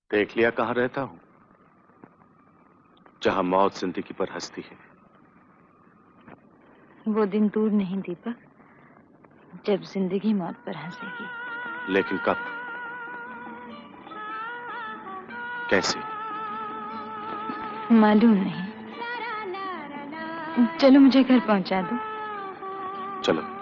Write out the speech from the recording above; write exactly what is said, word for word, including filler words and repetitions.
देख लिया कहां रहता हूं, जहां मौत जिंदगी पर हंसती है। वो दिन दूर नहीं दीपक, जब जिंदगी मौत पर हंसेगी। लेकिन कब, कैसे, मालूम नहीं। चलो मुझे घर पहुंचा दो। चलो।